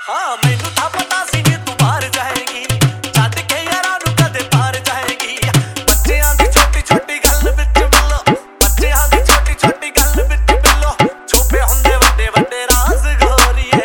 हाँ मैनू था पता सी नी तू बाहर जाएगी छड्ड के यारां नू कदे पार जाएगी बच्चियां दी छोटी छोटी गल विच बिल्लो बच्चियां दी छोटी छोटी गल विच बिल्लो छुपे हुंदे वड्डे वड्डे राज गोरीए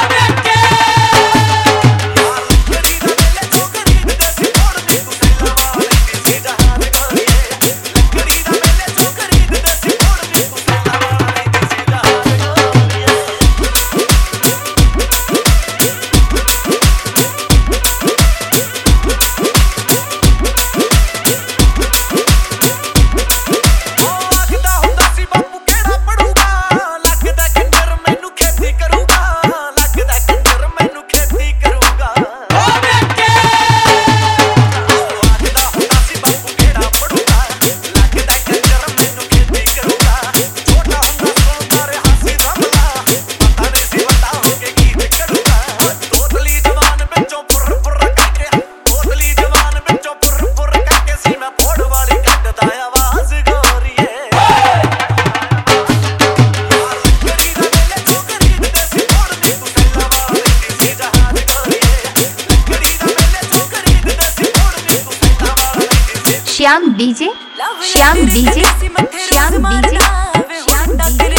Shyam DJ Shyam DJ Shyam DJ Shyam DJ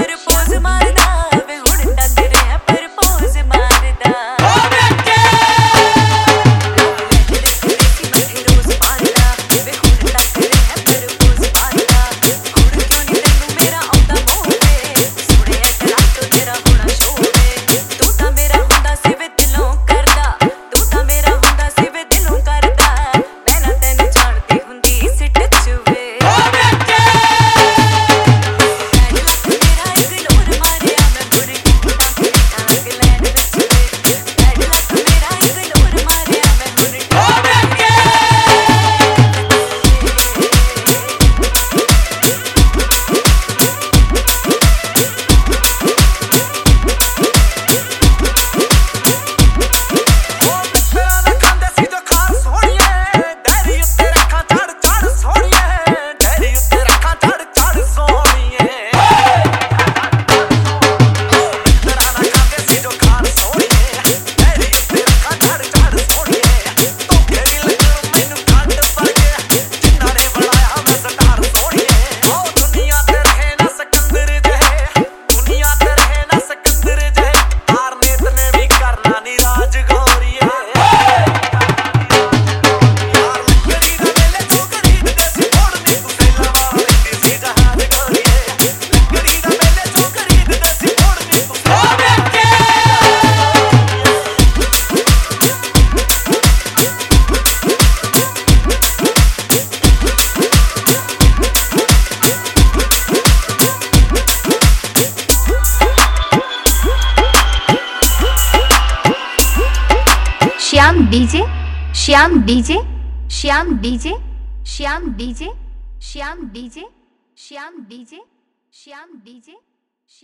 Shyam DJ Shyam DJ Shyam DJ Shyam DJ Shyam DJ Shyam DJ Shyam DJ